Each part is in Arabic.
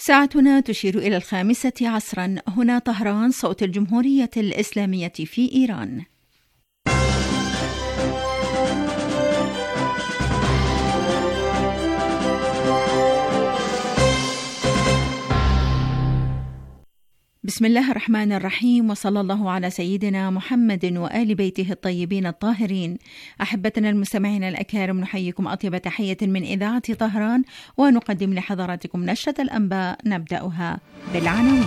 ساعتنا تشير إلى 5 عصرا. هنا طهران، صوت الجمهورية الإسلامية في إيران. بسم الله الرحمن الرحيم، وصلى الله على سيدنا محمد وآل بيته الطيبين الطاهرين. أحبتنا المستمعين الأكارم، نحييكم أطيب تحية من إذاعة طهران، ونقدم لحضراتكم نشرة الأنباء نبدأها بالعناوين.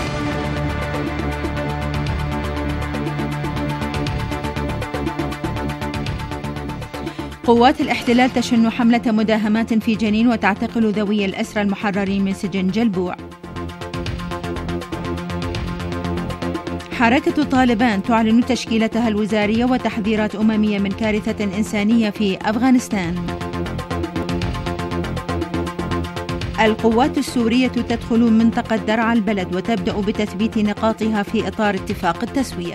قوات الاحتلال تشن حملة مداهمات في جنين وتعتقل ذوي الأسرى المحررين من سجن جلبوع. حركة طالبان تعلن تشكيلتها الوزارية وتحذيرات أممية من كارثة إنسانية في أفغانستان. القوات السورية تدخل منطقة درعا البلد وتبدأ بتثبيت نقاطها في إطار اتفاق التسوية.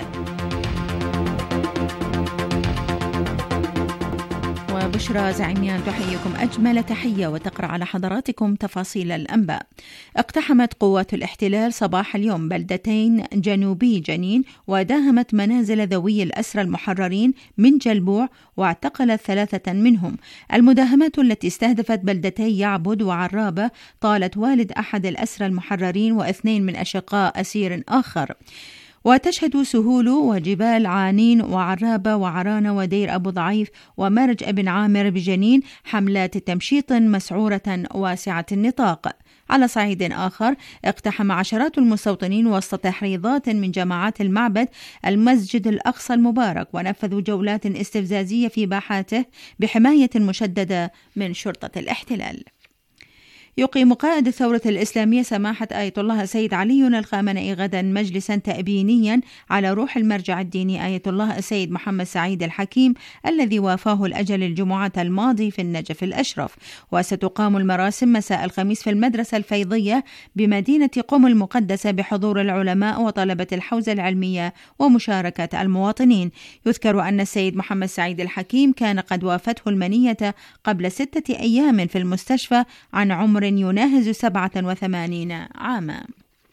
وبشرى زعيميان تحييكم أجمل تحية وتقرأ على حضراتكم تفاصيل الأنباء. اقتحمت قوات الاحتلال صباح اليوم بلدتين جنوبي جنين وداهمت منازل ذوي الأسرى المحررين من جلبوع واعتقلت 3 منهم. المداهمات التي استهدفت بلدتي يعبد وعرابة طالت والد أحد الأسرى المحررين و2 من أشقاء أسير آخر. وتشهد سهول وجبال عانين وعرابة وعرانة ودير أبو ضعيف ومرج ابن عامر بجنين حملات تمشيط مسعورة واسعة النطاق. على صعيد آخر، اقتحم عشرات المستوطنين وسط تحريضات من جماعات المعبد المسجد الأقصى المبارك، ونفذوا جولات استفزازية في باحاته بحماية مشددة من شرطة الاحتلال. يقيم قائد الثورة الإسلامية سماحة آية الله السيد علي الخامنئي غدا مجلسا تأبينيا على روح المرجع الديني آية الله السيد محمد سعيد الحكيم الذي وافاه الأجل الجمعة الماضي في النجف الأشرف. وستقام المراسم مساء الخميس في المدرسة الفيضية بمدينة قم المقدسة بحضور العلماء وطلبة الحوزة العلمية ومشاركة المواطنين. يذكر أن السيد محمد سعيد الحكيم كان قد وافته المنية قبل 6 أيام في المستشفى عن عمر يناهز 87 عاما.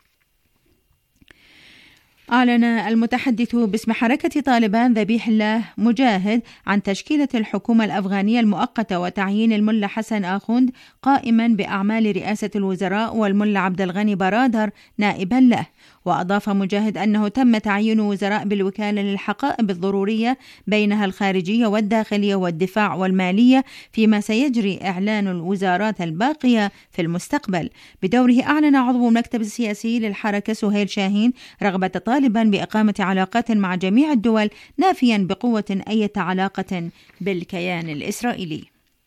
أعلن المتحدث باسم حركة طالبان ذبيح الله مجاهد عن تشكيلة الحكومة الأفغانية المؤقتة وتعيين الملا حسن آخوند قائما بأعمال رئاسة الوزراء والملا عبد الغني برادر نائبا له. وأضاف مجاهد أنه تم تعيين وزراء بالوكالة للحقائب الضرورية بينها الخارجية والداخلية والدفاع والمالية، فيما سيجري إعلان الوزارات الباقية في المستقبل. بدوره أعلن عضو المكتب السياسي للحركة سهيل شاهين رغبة طالبا بإقامة علاقات مع جميع الدول، نافيا بقوة أي علاقة بالكيان الإسرائيلي.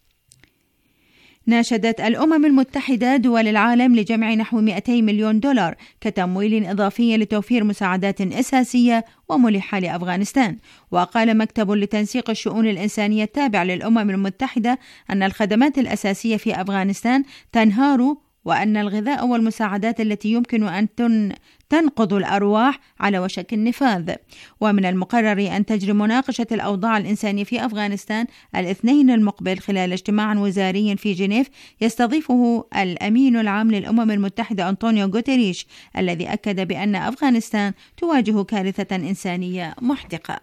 ناشدت الأمم المتحدة دول العالم لجمع نحو 200 مليون دولار كتمويل إضافي لتوفير مساعدات أساسية وملحة لأفغانستان. وقال مكتب لتنسيق الشؤون الإنسانية التابع للأمم المتحدة أن الخدمات الأساسية في أفغانستان تنهار، وأن الغذاء والمساعدات التي يمكن أن تنقض الأرواح على وشك النفاذ. ومن المقرر أن تجري مناقشة الأوضاع الإنسانية في أفغانستان الاثنين المقبل خلال اجتماع وزاري في جنيف يستضيفه الأمين العام للأمم المتحدة أنطونيو غوتيريش، الذي أكد بأن أفغانستان تواجه كارثة إنسانية محدقة.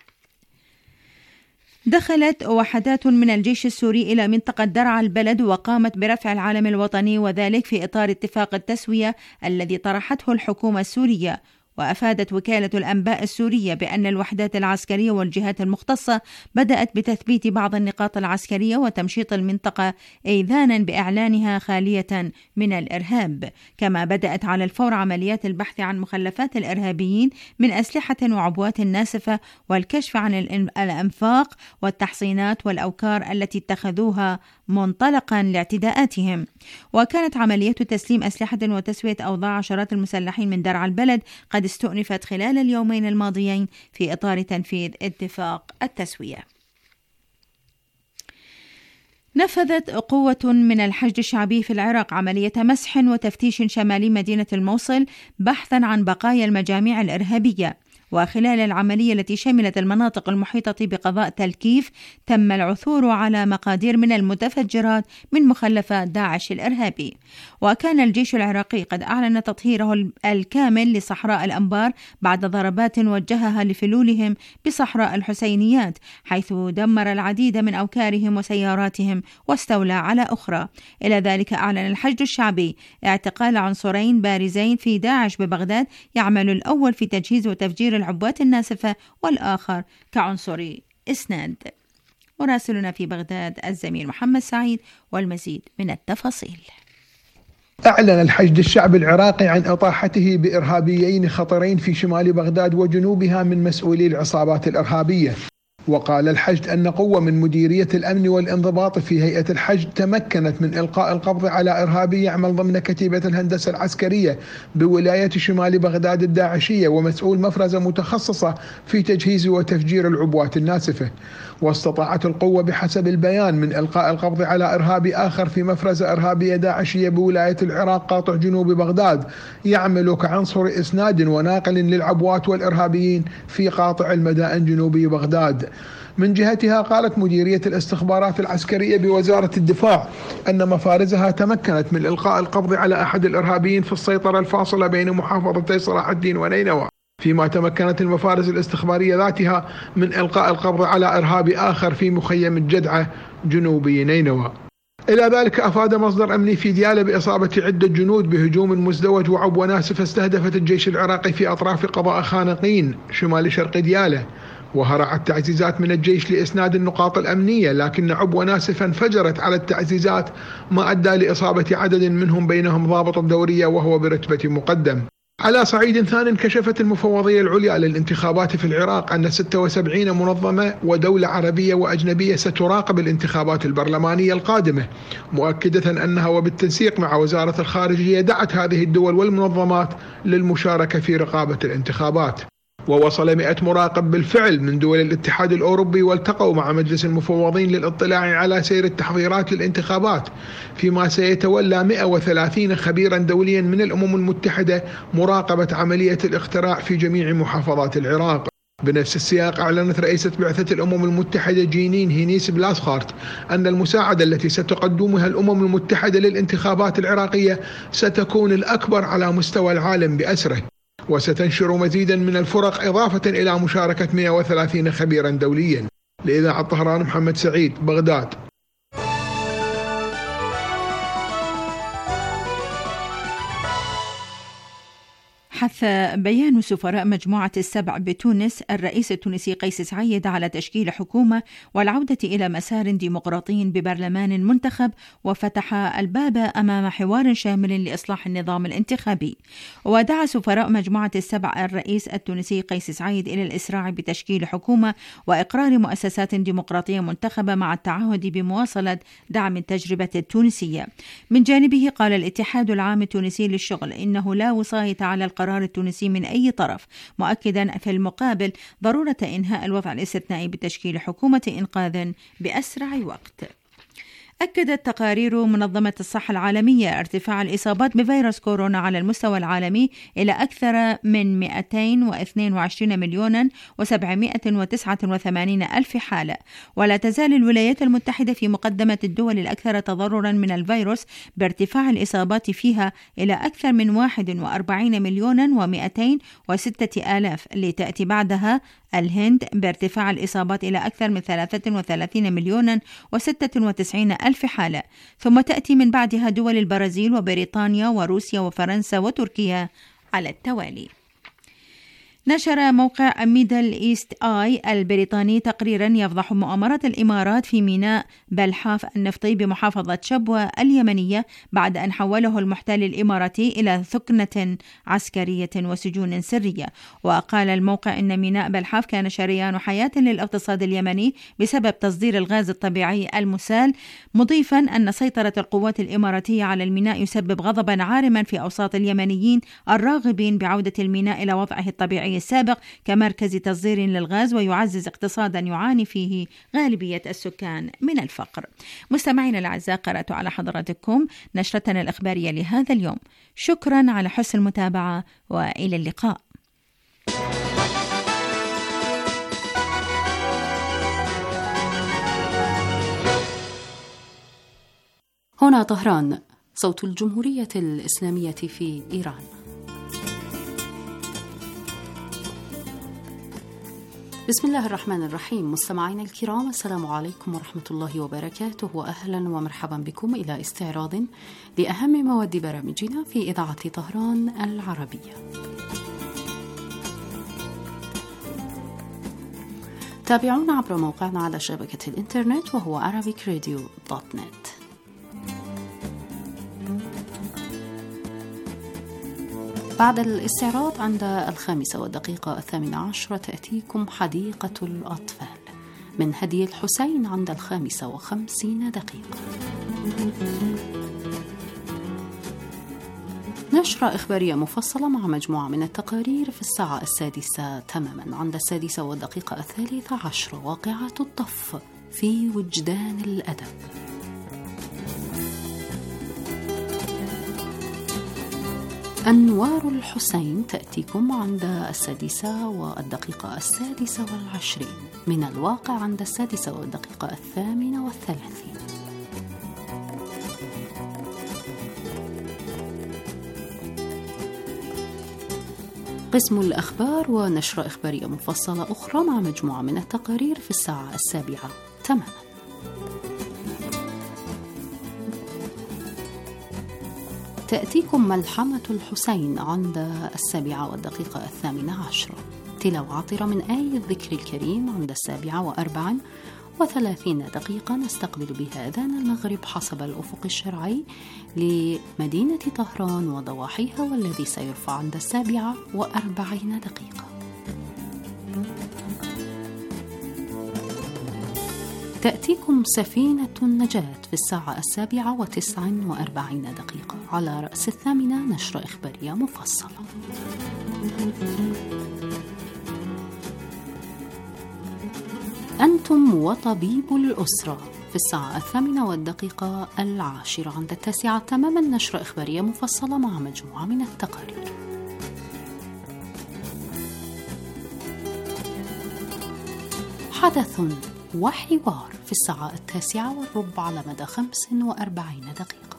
دخلت وحدات من الجيش السوري إلى منطقة درعا البلد وقامت برفع العلم الوطني، وذلك في إطار اتفاق التسوية الذي طرحته الحكومة السورية. وأفادت وكالة الأنباء السورية بأن الوحدات العسكرية والجهات المختصة بدأت بتثبيت بعض النقاط العسكرية وتمشيط المنطقة إيذانا بإعلانها خالية من الإرهاب. كما بدأت على الفور عمليات البحث عن مخلفات الإرهابيين من أسلحة وعبوات ناسفة والكشف عن الأنفاق والتحصينات والأوكار التي اتخذوها منطلقا لاعتداءاتهم. وكانت عملية تسليم أسلحة وتسوية أوضاع عشرات المسلحين من درعا البلد قد استؤنفت خلال اليومين الماضيين في إطار تنفيذ اتفاق التسوية. نفذت قوة من الحشد الشعبي في العراق عملية مسح وتفتيش شمالي مدينة الموصل بحثا عن بقايا المجاميع الإرهابية. وخلال العملية التي شملت المناطق المحيطة بقضاء تلكيف تم العثور على مقادير من المتفجرات من مخلفات داعش الإرهابي. وكان الجيش العراقي قد أعلن تطهيره الكامل لصحراء الأنبار بعد ضربات وجهها لفلولهم بصحراء الحسينيات، حيث دمر العديد من أوكارهم وسياراتهم واستولى على أخرى. إلى ذلك أعلن الحشد الشعبي اعتقال عنصرين بارزين في داعش ببغداد، يعمل الأول في تجهيز وتفجير العبوات الناسفة والآخر كعنصر إسناد. مراسلنا في بغداد الزميل محمد سعيد والمزيد من التفاصيل. أعلن الحشد الشعبي العراقي عن إطاحته بإرهابيين خطرين في شمال بغداد وجنوبها من مسؤولي العصابات الإرهابية. وقال الحشد أن قوة من مديرية الأمن والانضباط في هيئة الحشد تمكنت من إلقاء القبض على إرهابي يعمل ضمن كتيبة الهندسة العسكرية بولاية شمال بغداد الداعشية ومسؤول مفرزة متخصصة في تجهيز وتفجير العبوات الناسفة. واستطاعت القوة بحسب البيان من إلقاء القبض على إرهابي آخر في مفرزة إرهابية داعشية بولاية العراق قاطع جنوب بغداد يعمل كعنصر إسناد وناقل للعبوات والإرهابيين في قاطع المدائن جنوبي بغداد. من جهتها قالت مديرية الاستخبارات العسكرية بوزارة الدفاع أن مفارزها تمكنت من إلقاء القبض على أحد الإرهابيين في السيطرة الفاصلة بين محافظتي صلاح الدين ونينوى، فيما تمكنت المفارز الاستخبارية ذاتها من إلقاء القبض على إرهابي آخر في مخيم الجدعة جنوبي نينوى. إلى ذلك أفاد مصدر أمني في ديالى بإصابة عدة جنود بهجوم مزدوج وعبوة ناسفة استهدفت الجيش العراقي في أطراف قضاء خانقين شمال شرق ديالى. وهرعت تعزيزات من الجيش لإسناد النقاط الأمنية، لكن عبوة ناسفة انفجرت على التعزيزات ما أدى لإصابة عدد منهم بينهم ضابط الدورية وهو برتبة مقدم. على صعيد ثاني كشفت المفوضية العليا للانتخابات في العراق أن 76 منظمة ودولة عربية وأجنبية ستراقب الانتخابات البرلمانية القادمة، مؤكدة أنها وبالتنسيق مع وزارة الخارجية دعت هذه الدول والمنظمات للمشاركة في رقابة الانتخابات. ووصل 100 مراقب بالفعل من دول الاتحاد الأوروبي والتقوا مع مجلس المفوضين للاطلاع على سير التحضيرات للانتخابات، فيما سيتولى 130 خبيرا دوليا من الأمم المتحدة مراقبة عملية الاقتراع في جميع محافظات العراق. بنفس السياق أعلنت رئيسة بعثة الأمم المتحدة جينين هينيس بلاسخارت أن المساعدة التي ستقدمها الأمم المتحدة للانتخابات العراقية ستكون الأكبر على مستوى العالم بأسره، وستنشر مزيدا من الفرق إضافة إلى مشاركة 130 خبيرا دوليا. لإذاعة طهران محمد سعيد، بغداد. حث بيان سفراء مجموعة السبع بتونس الرئيس التونسي قيس سعيد على تشكيل حكومة والعودة إلى مسار ديمقراطي ببرلمان منتخب، وفتح الباب أمام حوار شامل لإصلاح النظام الانتخابي. ودعا سفراء مجموعة السبع الرئيس التونسي قيس سعيد إلى الإسراع بتشكيل حكومة وإقرار مؤسسات ديمقراطية منتخبة مع التعهد بمواصلة دعم التجربة التونسية. من جانبه قال الاتحاد العام التونسي للشغل إنه لا وصاية على القرار التونسي من أي طرف، مؤكدا في المقابل ضرورة إنهاء الوضع الاستثنائي بتشكيل حكومة إنقاذ بأسرع وقت. أكدت تقارير منظمة الصحة العالمية ارتفاع الإصابات بفيروس كورونا على المستوى العالمي إلى أكثر من 222 مليون و789 ألف حالة، ولا تزال الولايات المتحدة في مقدمة الدول الأكثر تضررا من الفيروس بارتفاع الإصابات فيها إلى أكثر من 41 مليون و206 آلاف، لتأتي بعدها الهند بارتفاع الإصابات إلى أكثر من 33 مليون و96 ألف حالة، ثم تأتي من بعدها دول البرازيل وبريطانيا وروسيا وفرنسا وتركيا على التوالي. نشر موقع ميدل إيست آي البريطاني تقريرا يفضح مؤامرة الإمارات في ميناء بلحاف النفطي بمحافظة شبوة اليمنية بعد أن حوله المحتل الإماراتي إلى ثكنة عسكرية وسجون سرية. وقال الموقع إن ميناء بلحاف كان شريان حياة للاقتصاد اليمني بسبب تصدير الغاز الطبيعي المسال، مضيفا أن سيطرة القوات الإماراتية على الميناء يسبب غضبا عارما في أوساط اليمنيين الراغبين بعودة الميناء إلى وضعه الطبيعي السابق كمركز تصدير للغاز، ويعزز اقتصادا يعاني فيه غالبية السكان من الفقر. مستمعينا الأعزاء، قرأت على حضراتكم نشرتنا الإخبارية لهذا اليوم. شكرا على حسن المتابعة وإلى اللقاء. هنا طهران، صوت الجمهورية الإسلامية في إيران. بسم الله الرحمن الرحيم. مستمعينا الكرام، السلام عليكم ورحمة الله وبركاته، وأهلا ومرحبا بكم إلى استعراض لأهم مواد برامجنا في إذاعة طهران العربية. تابعونا عبر موقعنا على شبكة الإنترنت وهو arabicradio.net. بعد الاستعراض عند 5:18 تأتيكم حديقة الأطفال من هدي الحسين عند 5:50. نشرة إخبارية مفصلة مع مجموعة من التقارير في 6:00 تماما. عند 6:13 واقعة الطف في وجدان الأدب. أنوار الحسين تأتيكم عند 6:26 من الواقع عند 6:38. قسم الأخبار ونشرة إخبارية مفصلة أخرى مع مجموعة من التقارير في 7:00 تماما. تأتيكم ملحمة الحسين عند 7:18. تلاوة عطرة من آية الذكر الكريم عند 7:34. نستقبل بها أذان المغرب حسب الأفق الشرعي لمدينة طهران وضواحيها، والذي سيرفع عند 7:40. تأتيكم سفينة النجاة في 7:49. على رأس 8 نشرة إخبارية مفصلة. أنتم وطبيب الأسرة في 8:10. عند 9 تماما نشرة إخبارية مفصلة مع مجموعة من التقارير. حدث وحوار في 9:10 على مدى 45.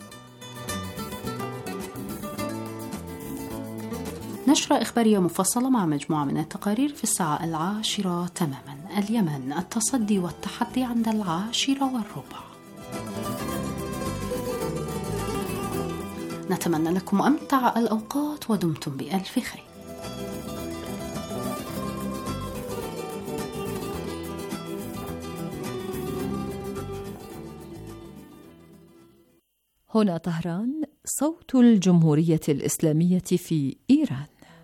نشرة إخبارية مفصلة مع مجموعة من التقارير في 10:00 تماما. اليمن، التصدي والتحدي عند 10:15. نتمنى لكم أمتع الأوقات ودمتم بألف خير. هنا طهران، صوت الجمهورية الإسلامية في إيران.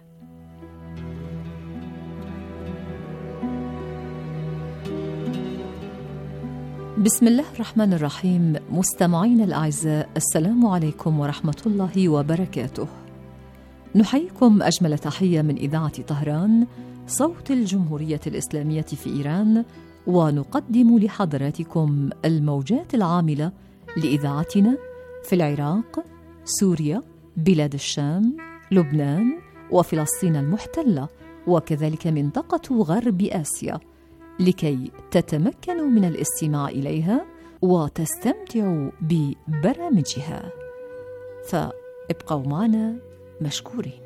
بسم الله الرحمن الرحيم. مستمعين الأعزاء، السلام عليكم ورحمة الله وبركاته. نحييكم أجمل تحية من إذاعة طهران، صوت الجمهورية الإسلامية في إيران، ونقدم لحضراتكم الموجات العاملة لإذاعتنا في العراق، سوريا، بلاد الشام، لبنان، وفلسطين المحتلة، وكذلك منطقة غرب آسيا، لكي تتمكنوا من الاستماع إليها وتستمتعوا ببرامجها. فابقوا معنا مشكورين.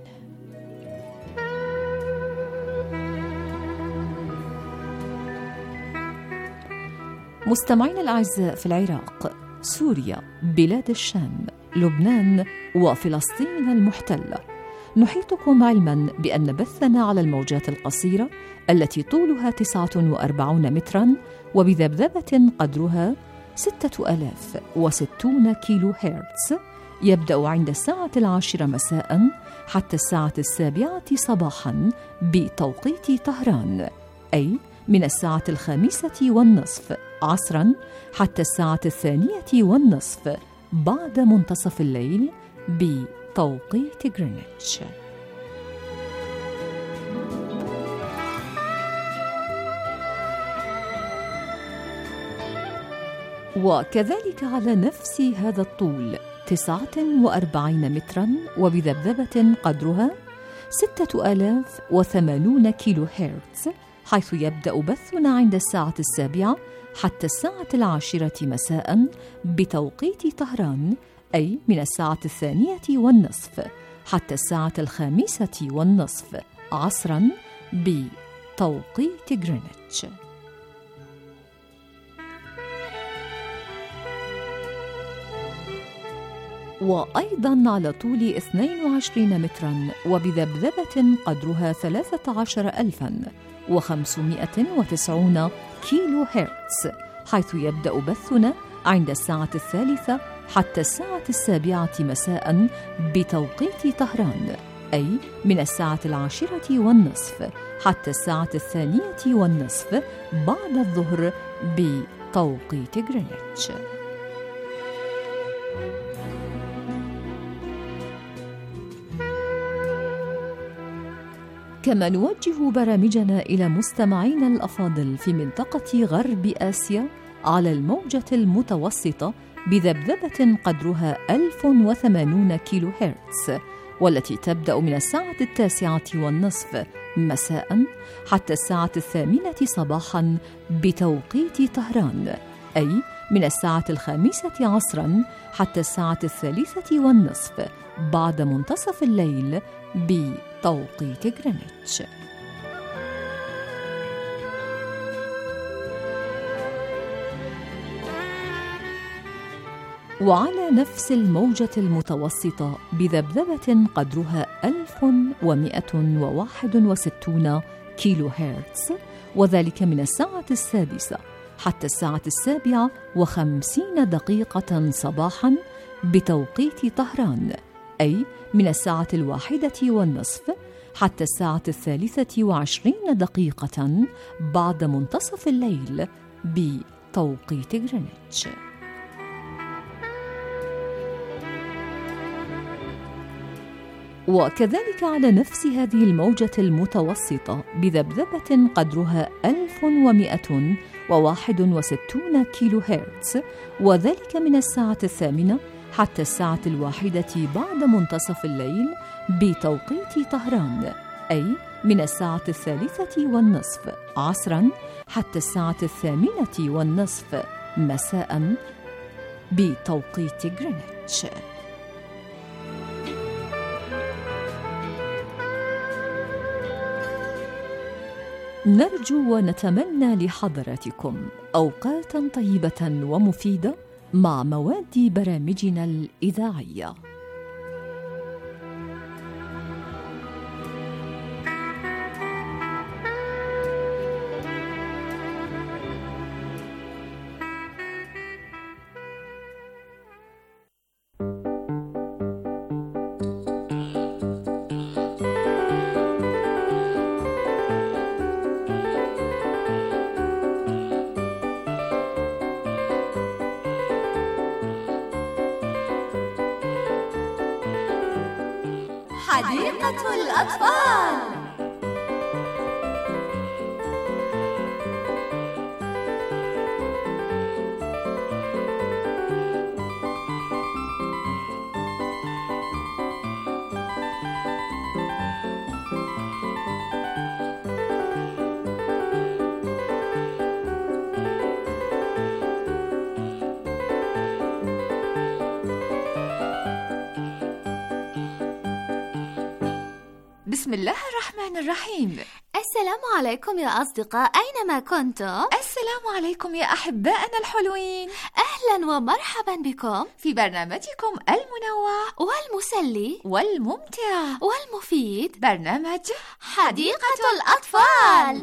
مستمعين الأعزاء، في العراق، سوريا، بلاد الشام، لبنان، وفلسطين المحتلة، نحيطكم علما بأن بثنا على الموجات القصيرة التي طولها 49 مترا وبذبذبة قدرها 6060 كيلو هرتز، يبدأ عند 10:00 مساء حتى 7:00 صباحا بتوقيت طهران، أي من 5:05 عصرا حتى 2:02 بعد منتصف الليل بتوقيت غرينتش. وكذلك على نفس هذا الطول 49 مترا وبذبذبة قدرها 6080 كيلو هرتز حيث يبدأ بثنا عند الساعة 7 حتى الساعة 10 مساء بتوقيت طهران، أي من الساعة 2:30 حتى الساعة 5:30 عصراً بتوقيت غرينتش. وأيضاً على طول 22 متراً وبذبذبة قدرها 13,590 كيلو هرتز، حيث يبدأ بثنا عند الساعة 3 حتى الساعة 7 مساء بتوقيت طهران، أي من الساعة 10:30 حتى الساعة 2:30 بعد الظهر بتوقيت غرينتش. كما نوجه برامجنا إلى مستمعينا الأفاضل في منطقة غرب آسيا على الموجة المتوسطة بذبذبة قدرها 1080 كيلو هرتز، والتي تبدأ من الساعة 9:30 مساء حتى الساعة 8 صباحا بتوقيت طهران، أي من الساعة 5 عصرا حتى الساعة 3:30 بعد منتصف الليل بتوقيت غرينتش. وعلى نفس الموجة المتوسطة بذبذبة قدرها 1161 كيلو هرتز، وذلك من الساعة 6 حتى الساعة 7:50 صباحا بتوقيت طهران، أي من الساعة 1:30 حتى الساعة 23 بعد منتصف الليل بتوقيت غرينتش. وكذلك على نفس هذه الموجة المتوسطة بذبذبة قدرها 1161 كيلو هرتز، وذلك من الساعة 8 حتى الساعة 1 بعد منتصف الليل بتوقيت طهران، أي من الساعة 3:30 عصراً حتى الساعة 8:30 مساء بتوقيت غرينتش. نرجو ونتمنى لحضراتكم أوقاتاً طيبة ومفيدة مع مواد برامجنا الإذاعية. حديقة الأطفال. بسم الله الرحمن الرحيم. السلام عليكم يا أصدقاء، أينما كنتم. السلام عليكم يا أحبائنا الحلوين. أهلا ومرحبا بكم في برنامجكم المنوع والمسلي والممتع والمفيد، برنامج حديقة الأطفال.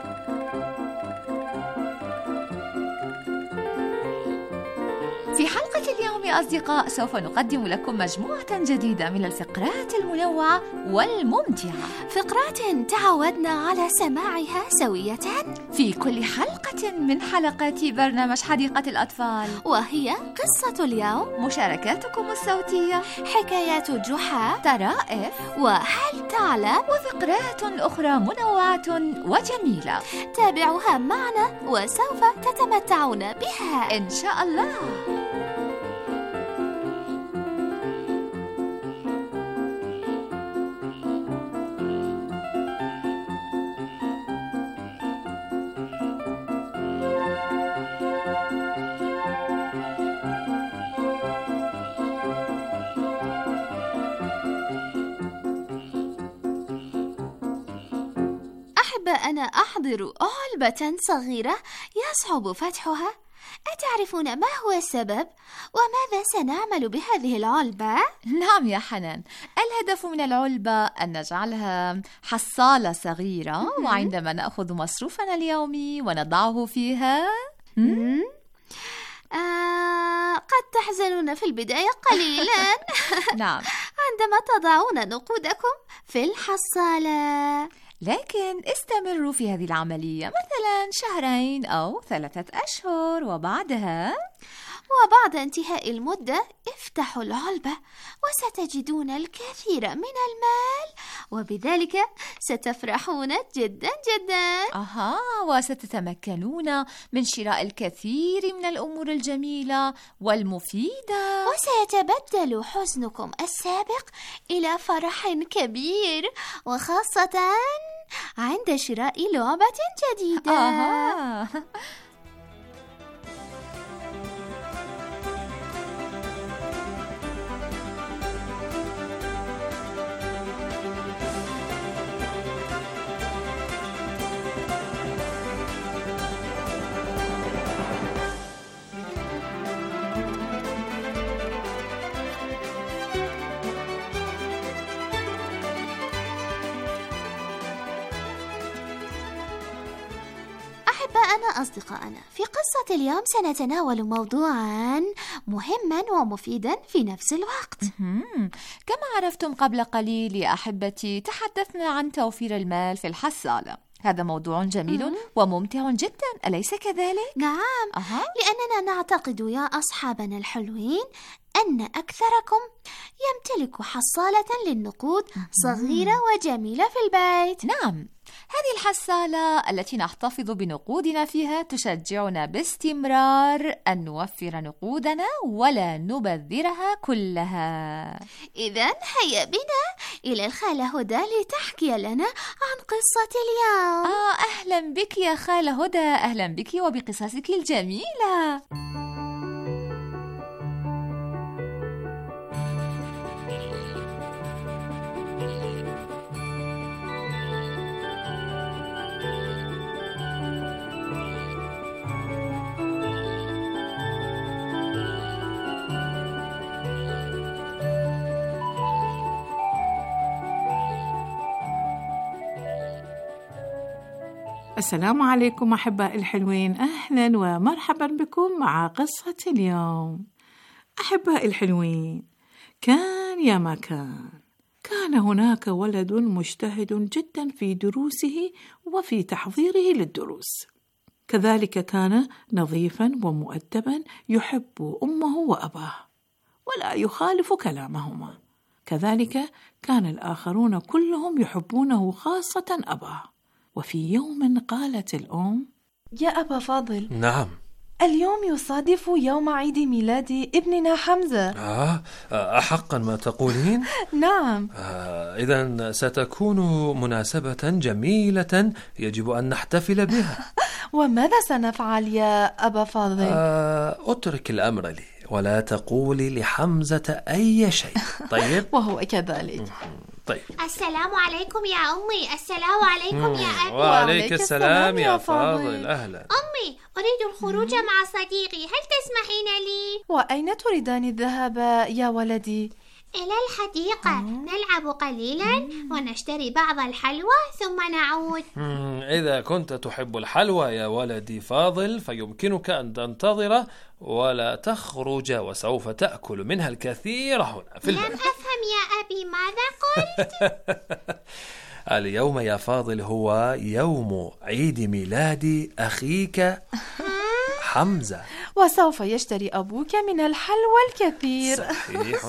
في حلقة حلقة اليوم يا أصدقاء سوف نقدم لكم مجموعة جديدة من الفقرات المنوعة والممتعة، فقرات تعودنا على سماعها سوية في كل حلقة من حلقات برنامج حديقة الأطفال، وهي قصة اليوم، مشاركاتكم الصوتية، حكايات جحا، طرائف، وهل تعلم، وفقرات أخرى منوعة وجميلة. تابعوها معنا وسوف تتمتعون بها إن شاء الله. أنا أحضر علبة صغيرة يصعب فتحها. أتعرفون ما هو السبب؟ وماذا سنعمل بهذه العلبة؟ نعم يا حنان، الهدف من العلبة أن نجعلها حصالة صغيرة، وعندما نأخذ مصروفنا اليومي ونضعه فيها قد تحزنون في البداية قليلا نعم، عندما تضعون نقودكم في الحصالة، لكن استمروا في هذه العملية مثلا 2 أو 3 أشهر، وبعد انتهاء المدة افتحوا العلبة وستجدون الكثير من المال، وبذلك ستفرحون جدا جدا. وستتمكنون من شراء الكثير من الأمور الجميلة والمفيدة، وسيتبدل حزنكم السابق إلى فرح كبير، وخاصة عند شراء لعبة جديدة. أحباءنا أصدقائنا، في قصة اليوم سنتناول موضوعا مهما ومفيدا في نفس الوقت. كما عرفتم قبل قليل يا أحبتي، تحدثنا عن توفير المال في الحصالة. هذا موضوع جميل وممتع جدا، أليس كذلك؟ نعم، لأننا نعتقد يا أصحابنا الحلوين أن أكثركم يمتلك حصالة للنقود صغيرة وجميلة في البيت. نعم، هذه الحصالة التي نحتفظ بنقودنا فيها تشجعنا باستمرار أن نوفر نقودنا ولا نبذرها كلها. إذن هيا بنا إلى الخالة هدى لتحكي لنا عن قصة اليوم. أهلا بك يا خالة هدى، أهلا بك وبقصصك الجميلة. السلام عليكم أحباء الحلوين، أهلا ومرحبا بكم مع قصة اليوم. أحباء الحلوين، كان يا ما كان هناك ولد مجتهد جدا في دروسه وفي تحضيره للدروس، كذلك كان نظيفا ومؤدبا، يحب أمه وأباه ولا يخالف كلامهما، كذلك كان الآخرون كلهم يحبونه خاصة أباه. وفي يوم قالت الأم: يا أبا فاضل، نعم، اليوم يصادف يوم عيد ميلاد ابننا حمزة. أحقا ما تقولين؟ نعم. إذن ستكون مناسبة جميلة يجب أن نحتفل بها. وماذا سنفعل يا أبا فاضل؟ أترك الأمر لي ولا تقولي لحمزة أي شيء، طيب؟ وهو كذلك. طيب. السلام عليكم يا أمي. السلام عليكم يا أبي. وعليك السلام يا فاضل، أهلا. أمي، أريد الخروج مع صديقي، هل تسمحين لي؟ وأين تريدان الذهاب يا ولدي؟ إلى الحديقة نلعب قليلا ونشتري بعض الحلوى ثم نعود. إذا كنت تحب الحلوى يا ولدي فاضل فيمكنك أن تنتظر ولا تخرج، وسوف تأكل منها الكثير هنا في البيت. لم أفهم يا أبي، ماذا قلت؟ اليوم يا فاضل هو يوم عيد ميلاد أخيك حمزة، وسوف يشتري أبوك من الحلوى الكثير. صحيح.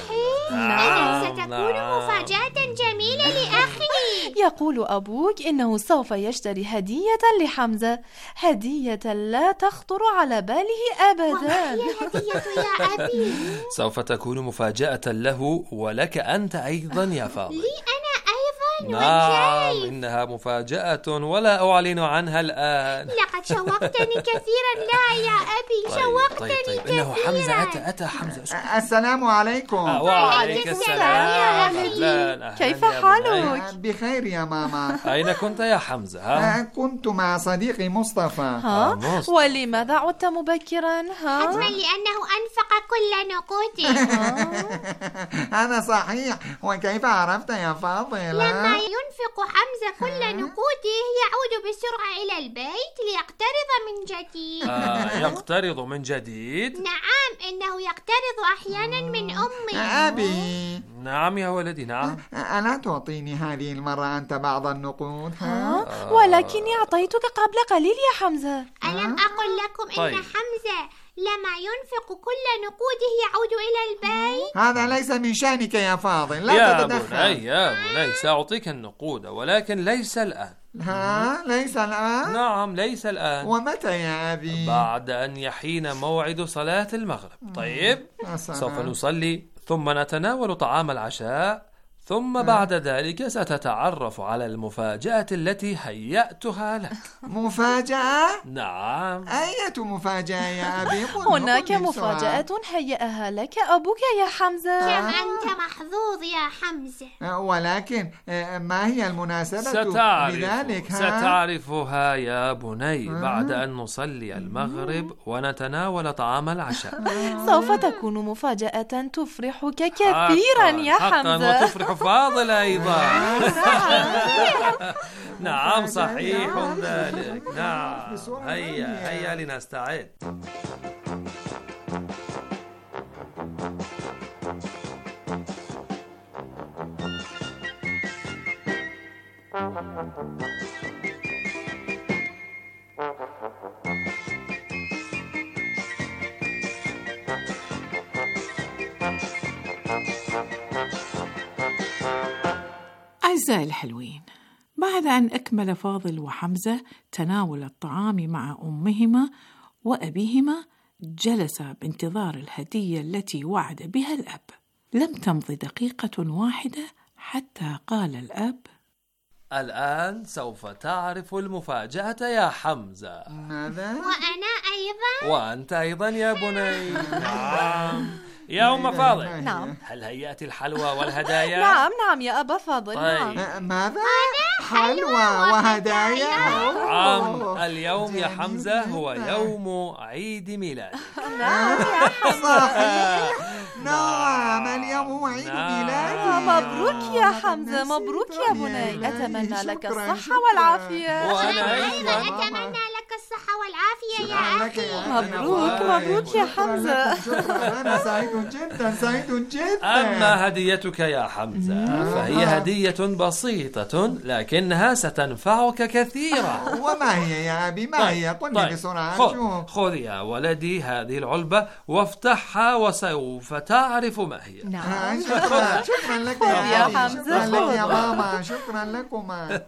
إذن ستكون مفاجأة جميلة لأخي. يقول أبوك إنه سوف يشتري هدية لحمزة، هدية لا تخطر على باله أبدا. وما هي الهدية يا أبي؟ سوف تكون مفاجأة له ولك أنت أيضا يا فاضل. لي أنا أيضا؟ نعم، إنها مفاجأة ولا أعلن عنها الآن. لقد شوقتني كثيرا. لا يا أبي، شوقتني طيب. إنه حمزة أتى حمزة. السلام عليكم. وعليك السلام يا أهلا. كيف حالك؟ بخير يا ماما. أين كنت يا حمزة؟ كنت مع صديقي مصطفى. ولماذا عدت مبكرا؟ حتما لأنه أنفق كل نقوده. هذا صحيح. وكيف عرفت يا فاضل؟ لما ينفق حمزة كل نقوده يعود بسرعة إلى البيت ليقترض من جديد. يقترض من جديد؟ نعم، إنه يقترض أحيانا من أمي. أبي. نعم يا ولدي، نعم. ألا تعطيني هذه المرة أنت بعض النقود؟ ولكني أعطيتك قبل قليل يا حمزة. ألم أقل لكم إن حمزة لما ينفق كل نقوده يعود إلى البيت؟ هذا ليس من شأنك يا فاضل، لا تتدخل. يا بني سأعطيك النقود ولكن ليس الآن. ليس الآن؟ نعم، ليس الآن. ومتى يا أبي؟ بعد أن يحين موعد صلاة المغرب. طيب، سوف نصلي ثم نتناول طعام العشاء، ثم بعد ذلك ستتعرف على المفاجأة التي هيأتها لك. مفاجأة؟ نعم. أية مفاجأة يا أبي؟ هناك مفاجأة هيأها لك أبوك يا حمزة. كم أنت محظوظ يا حمزة. ولكن ما هي المناسبة بذلك؟ ستعرفها يا بني بعد أن نصلي المغرب ونتناول طعام العشاء. سوف تكون مفاجأة تفرحك كثيرا يا حمزة. وتفرح فاضل أيضا. نعم، صحيح ذلك. نعم، هيا لنستعد. أعزائي الحلوين، بعد أن أكمل فاضل وحمزة تناول الطعام مع أمهما وأبيهما، جلس بانتظار الهدية التي وعد بها الأب. لم تمض دقيقة واحدة حتى قال الأب: الآن سوف تعرف المفاجأة يا حمزة. ماذا؟ وأنا أيضا؟ وأنت أيضا يا بني. نعم يا أم فاضل. نعم. هل هيأت الحلوى والهدايا؟ نعم يا أبا فاضل. طيب. نعم. ماذا؟ حلوى وهدايا؟ نعم، اليوم يا حمزة هو يوم عيد ميلادك. نعم يا صحيح. نعم، اليوم هو عيد ميلادي. مبروك يا حمزة، مبروك يا بني. أتمنى لك الصحة والعافية. وأنا أيضا أتمنى لك الصحة والعافية يا أخي. مبروك يا حمزة. أنا سعيد جدا. أما هديتك يا حمزة فهي هدية بسيطة لكنها ستنفعك كثيرا. وما هي يا أبي؟ ما هي؟ قل لي بسرعة. خذ يا ولدي هذه العلبة وافتحها وسوف تعرف ما هي. نعم. شكرا لك يا حمزة. شكرا لك يا ماما. شكرا لكما.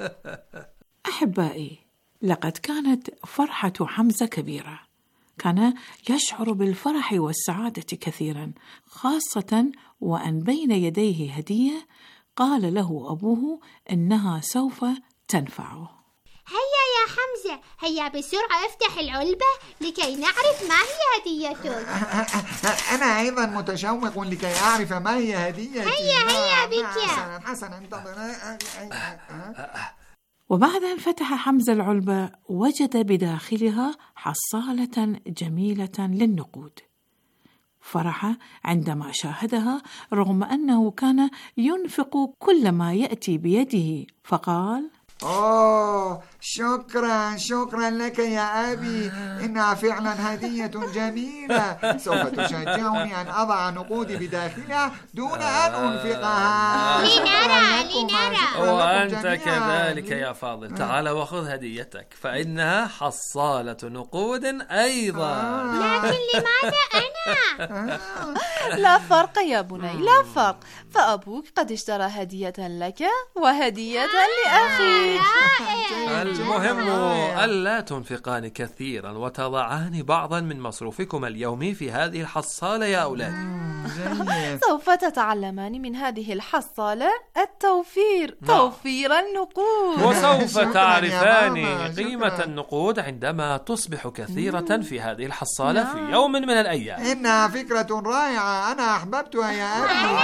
أحبائي، لقد كانت فرحة حمزة كبيرة. كان يشعر بالفرح والسعادة كثيرا، خاصة وأن بين يديه هدية قال له أبوه إنها سوف تنفعه. هيا يا حمزة، هيا بسرعة افتح العلبة لكي نعرف ما هي هديتك. أنا أيضا متشوق لكي أعرف ما هي هديتي. هيا بك. حسنا انتظر. وبعد أن فتح حمزة العلبة وجد بداخلها حصالة جميلة للنقود. فرح عندما شاهدها رغم أنه كان ينفق كل ما يأتي بيده، فقال: أوه، شكرا لك يا أبي، إنها فعلا هدية جميلة، سوف تشجعني أن أضع نقودي بداخلها دون أن أنفقها. لنرى. وأنت كذلك يا فاضل، تعال وخذ هديتك، فإنها حصالة نقود أيضا. لكن لماذا أنا؟ لا فرق يا بني، لا فرق، فأبوك قد اشترى هدية لك وهدية لأخيك. المهم ألا تنفقان كثيرا وتضعان بعضا من مصروفكم اليومي في هذه الحصالة يا أولاد. سوف تتعلمان من هذه الحصالة التوفير، توفير النقود، وسوف تعرفان قيمة النقود عندما تصبح كثيرة في هذه الحصالة في يوم من الأيام. إنها فكرة رائعة، أنا أحببتها يا أبي.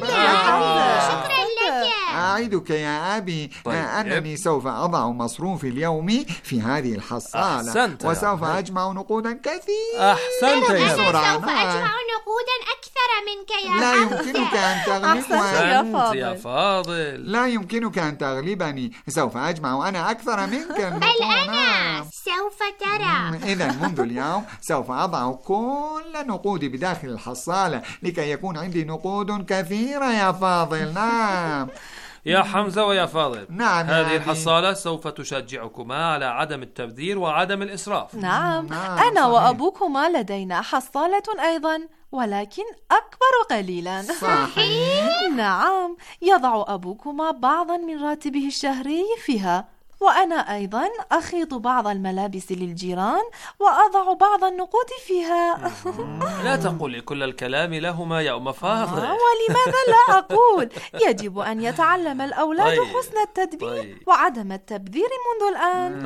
شكرا لك. أعدك يا أبي أنني سوف أضع مصروفي اليومي في هذه الحصالة. أحسنت، وسوف أجمع نقودا كثيرة. أحسنت يا سوف أجمع نقودا أكثر منك يا لا يمكنك أن تغلبني يا فاضل. لا يمكنك أن تغلبني، سوف أجمع أنا أكثر منك. بل أنا سوف ترى. إذا منذ اليوم سوف أضع كل نقودي بداخل الحصالة لكي يكون عندي نقود كثيرة يا فاضل. نعم يا حمزة ويا فاضل، نعم هذه الحصالة سوف تشجعكما على عدم التبذير وعدم الإسراف. نعم أنا وأبوكما لدينا حصالة أيضا، ولكن أكبر قليلا. صحيح. نعم، يضع أبوكما بعضا من راتبه الشهري فيها، وأنا أيضا أخيط بعض الملابس للجيران وأضع بعض النقود فيها. لا تقولي كل الكلام لهما يا أم فاضل. ولماذا لا أقول؟ يجب أن يتعلم الأولاد حسن التدبير وعدم التبذير منذ الآن.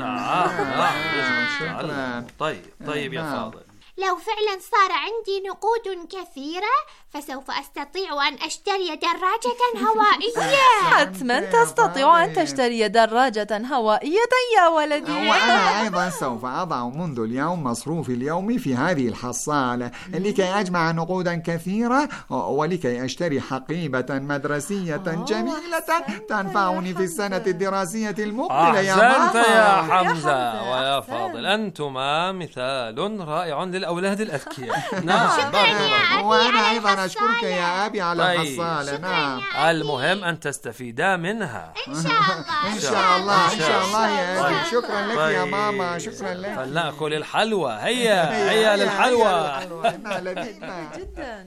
نعم. طيب يا فاضل، لو فعلا صار عندي نقود كثيرة فسوف أستطيع أن أشتري دراجة هوائية. حتما تستطيع أن تشتري دراجة هوائية يا ولدي. وأنا أيضا سوف أضع منذ اليوم مصروفي اليومي في هذه الحصالة لكي أجمع نقودا كثيرة ولكي أشتري حقيبة مدرسية جميلة تنفعني في السنة الدراسية المقبلة. يا أحسنت يا حمزة ويا فاضل، أنتما مثال رائع للأولاد الأذكياء. شكرا يا أبي. وأنا أيضا أشكرك يا أبي على الحصالة. نعم، المهم أن تستفيدا منها. إن شاء الله. إن شاء الله يا أبي. شكرا لك يا ماما، شكرا لك. فلنأكل الحلوى. هيا للحلوى. إنها لذيذة جدا.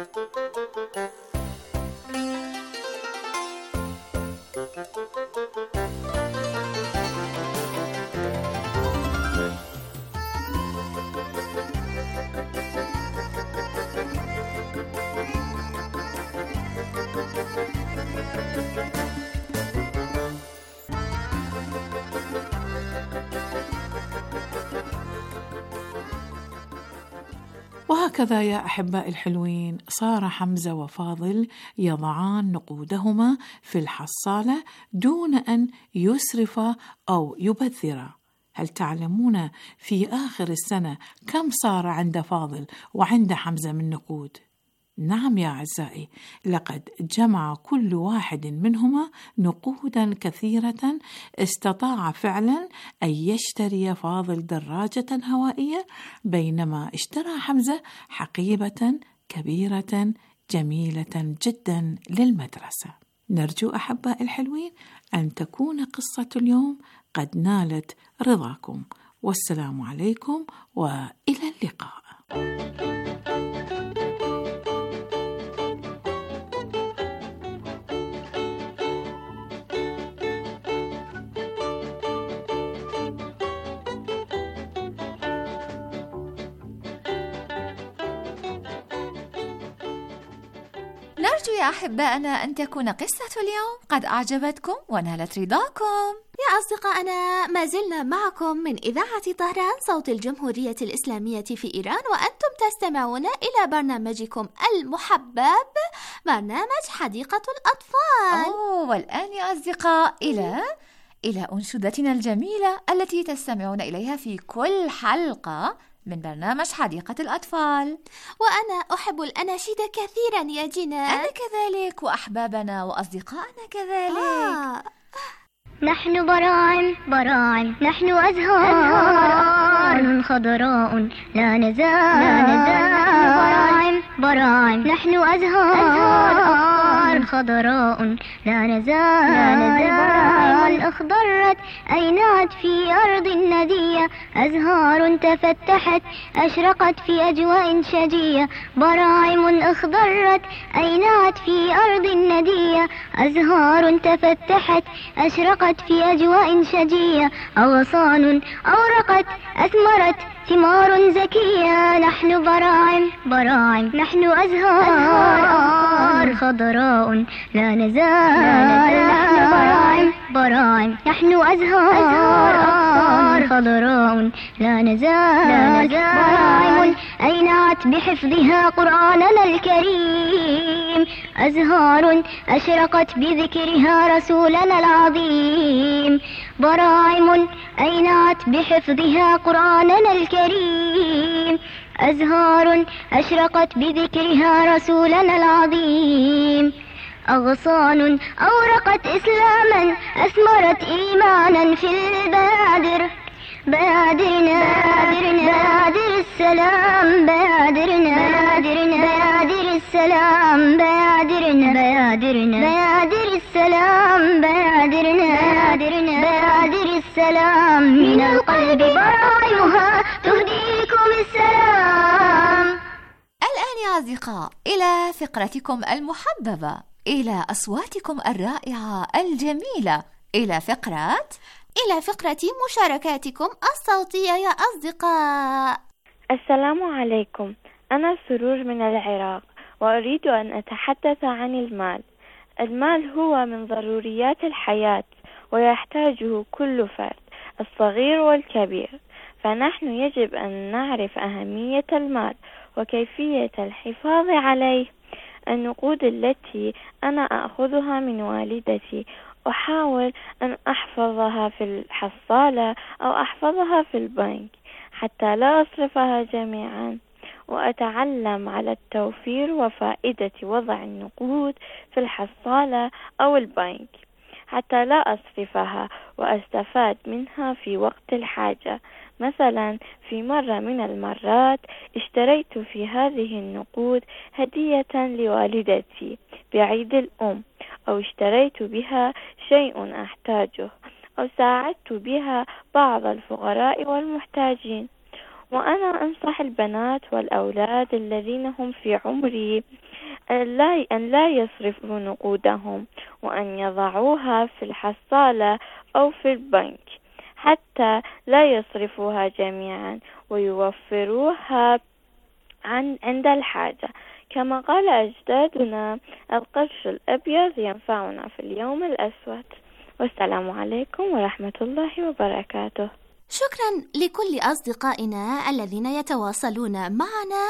وهكذا يا أحبائي الحلوين صار حمزة وفاضل يضعان نقودهما في الحصالة دون أن يسرفا أو يبذرا. هل تعلمون في آخر السنة كم صار عند فاضل وعند حمزة من نقود؟ نعم يا أعزائي، لقد جمع كل واحد منهما نقودا كثيرة استطاع فعلا أن يشتري فاضل دراجة هوائية بينما اشترى حمزة حقيبة كبيرة جميلة جدا للمدرسة. نرجو أحبائي الحلوين أن تكون قصة اليوم قد نالت رضاكم، والسلام عليكم وإلى اللقاء. نرجو يا أحبائنا أن تكون قصة اليوم قد أعجبتكم ونالت رضاكم. يا أصدقائنا، ما زلنا معكم من إذاعة طهران صوت الجمهورية الإسلامية في إيران، وأنتم تستمعون إلى برنامجكم المحبب، برنامج حديقة الأطفال. والآن يا أصدقاء إلى أنشودتنا الجميلة التي تستمعون إليها في كل حلقة من برنامج حديقة الأطفال. وأنا أحب الأناشيد كثيرا يا جنان. أنا كذلك، وأحبابنا وأصدقائنا كذلك. نحن براعم نحن أزهار خضراء لا نزال براعم نحن أزهار خضراء لا نزال أخضرت أينعت في أرض ندية أزهار تفتحت أشرقت في أجواء شجية براعم أخضرت أينعت في أرض ندية أزهار تفتحت أشرقت في أجواء شجية أغصان أورقت أثمرت ثمار زكية نحن براعم نحن أزهار خضراء لا نزال نحن براعم نحن أزهار خضراء لا نزال براعم أينعت بحفظها قرآننا الكريم أزهار أشرقت بذكرها رسولنا العظيم براعم أينعت بحفظها قرآننا الكريم أزهار أشرقت بذكرها رسولنا العظيم أغصان أورقت إسلاما أثمرت إيمانا في البادر بادر السلام بادر السلام بادر السلام بادر السلام من القلب براعمها تهديكم السلام. الآن يا أصدقاء إلى فقرتكم المحببة، إلى أصواتكم الرائعة الجميلة، إلى فقرة مشاركاتكم الصوتية يا أصدقاء. السلام عليكم، أنا سرور من العراق، وأريد أن أتحدث عن المال. المال هو من ضروريات الحياة، ويحتاجه كل فرد الصغير والكبير، فنحن يجب أن نعرف أهمية المال وكيفية الحفاظ عليه. النقود التي أنا أخذها من والدتي أحاول أن أحفظها في الحصالة أو أحفظها في البنك حتى لا أصرفها جميعا، وأتعلم على التوفير وفائدة وضع النقود في الحصالة أو البنك حتى لا أصرفها وأستفاد منها في وقت الحاجة. مثلا في مرة من المرات اشتريت في هذه النقود هدية لوالدتي بعيد الأم، أو اشتريت بها شيء أحتاجه، أو ساعدت بها بعض الفقراء والمحتاجين. وأنا أنصح البنات والأولاد الذين هم في عمري أن لا يصرفوا نقودهم، وأن يضعوها في الحصالة أو في البنك حتى لا يصرفوها جميعا، ويوفروها عند الحاجة. كما قال أجدادنا: القرش الأبيض ينفعنا في اليوم الأسود. والسلام عليكم ورحمة الله وبركاته. شكرا لكل أصدقائنا الذين يتواصلون معنا.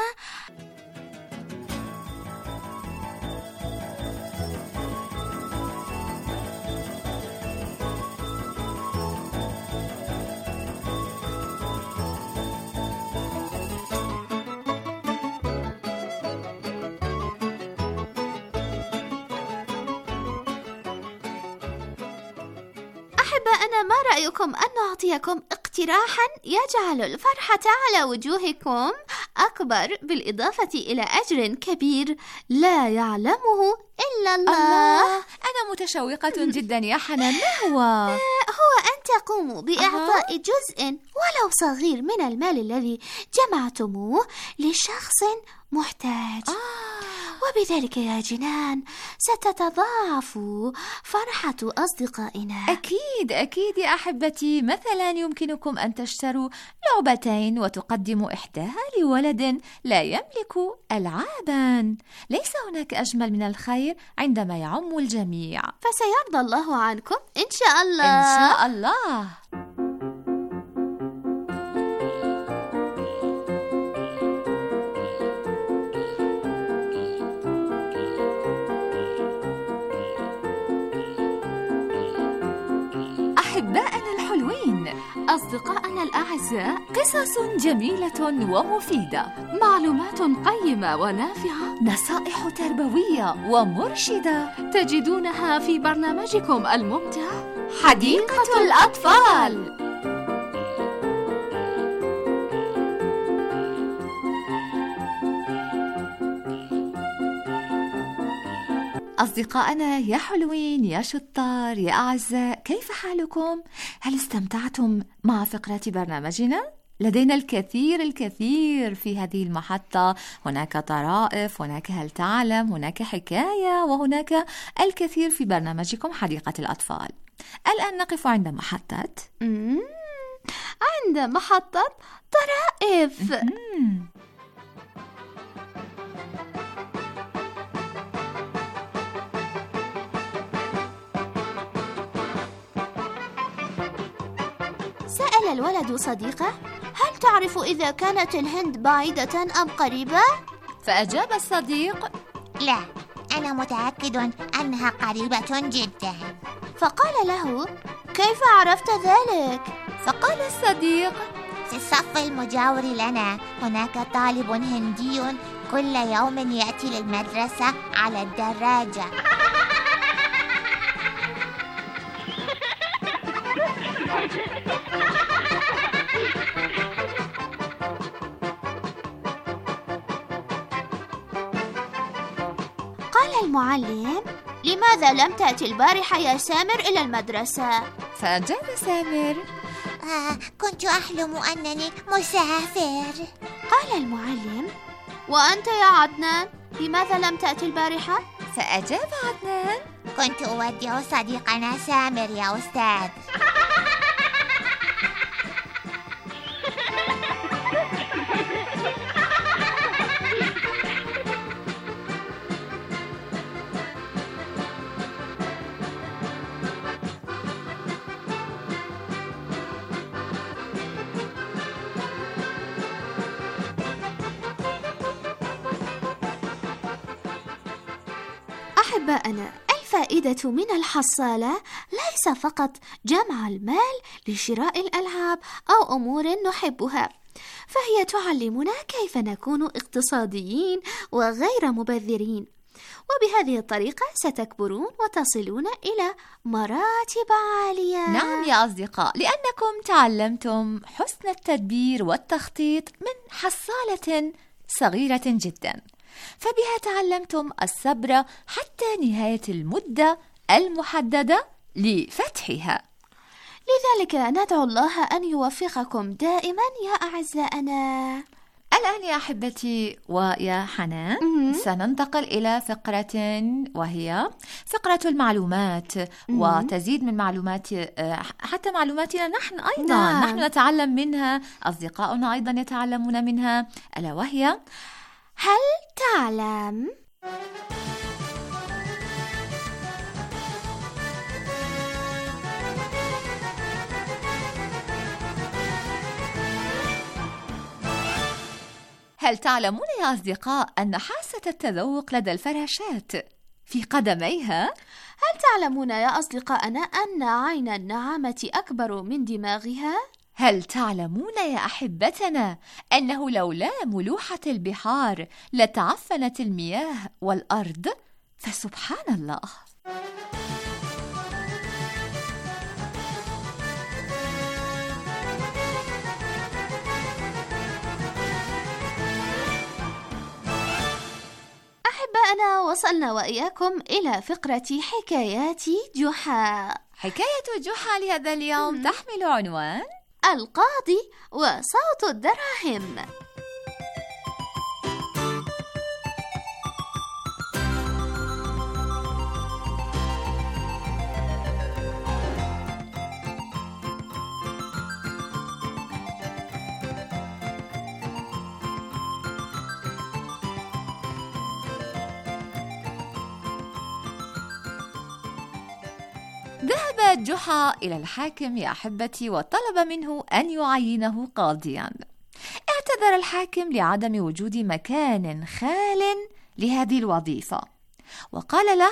أنا ما رأيكم أن نعطيكم اقتراحا يجعل الفرحة على وجوهكم أكبر، بالإضافة إلى أجر كبير لا يعلمه إلا الله. أنا متشوقة جدا يا حنان. ما هو؟ هو أن تقوموا بإعطاء جزء ولو صغير من المال الذي جمعتموه لشخص محتاج. وبذلك يا جنان ستتضاعف فرحة أصدقائنا. أكيد يا أحبتي. مثلا يمكنكم أن تشتروا لعبتين وتقدموا إحداها لولد لا يملك ألعابا. ليس هناك أجمل من الخير عندما يعم الجميع. فسيرضى الله عنكم إن شاء الله. إن شاء الله. أحبائنا الحلوين، أصدقائنا الأعزاء، قصص جميلة ومفيدة، معلومات قيمة ونافعة، نصائح تربوية ومرشدة تجدونها في برنامجكم الممتع حديقة الأطفال. أصدقائنا يا حلوين يا شطار يا أعزاء، كيف حالكم؟ هل استمتعتم مع فقرة برنامجنا؟ لدينا الكثير في هذه المحطة، هناك طرائف، هناك هل تعلم، هناك حكاية، وهناك الكثير في برنامجكم حديقة الأطفال. الآن نقف عند محطة طرائف. سأل الولد صديقه: هل تعرف إذا كانت الهند بعيدة أم قريبة؟ فأجاب الصديق: لا، أنا متأكد أنها قريبة جدا. فقال له: كيف عرفت ذلك؟ فقال الصديق: في الصف المجاور لنا هناك طالب هندي كل يوم يأتي للمدرسة على الدراجة. قال المعلم: لماذا لم تأتي البارحة يا سامر إلى المدرسة؟ فأجاب سامر: كنت أحلم أنني مسافر. قال المعلم: وأنت يا عدنان لماذا لم تأتي البارحة؟ فأجاب عدنان: كنت أودع صديقنا سامر يا أستاذ. أحبائنا، الفائدة من الحصالة ليس فقط جمع المال لشراء الألعاب أو أمور نحبها، فهي تعلمنا كيف نكون اقتصاديين وغير مبذرين، وبهذه الطريقة ستكبرون وتصلون إلى مراتب عالية. نعم يا أصدقاء، لأنكم تعلمتم حسن التدبير والتخطيط من حصالة صغيرة جدا، فبها تعلمتم الصبر حتى نهاية المدة المحددة لفتحها. لذلك ندعو الله أن يوفقكم دائما يا أعزائنا. الآن يا أحبتي ويا حنان سننتقل إلى فقرة، وهي فقرة المعلومات، وتزيد من معلومات حتى معلوماتنا نحن أيضا. نحن نتعلم منها، أصدقاؤنا أيضا يتعلمون منها، ألا وهي هل تعلم؟ هل تعلمون يا أصدقاء أن حاسة التذوق لدى الفراشات في قدميها؟ هل تعلمون يا أصدقائنا أن عين النعامة أكبر من دماغها؟ هل تعلمون يا أحبتنا أنه لولا ملوحة البحار لتعفنت المياه والأرض؟ فسبحان الله. أحبائنا، وصلنا وإياكم إلى فقرة حكايات جحا. حكاية جحا لهذا اليوم تحمل عنوان القاضي وصوت الدراهم. ذهب جحا إلى الحاكم يا أحبتي وطلب منه أن يعينه قاضيا. اعتذر الحاكم لعدم وجود مكان خال لهذه الوظيفة، وقال له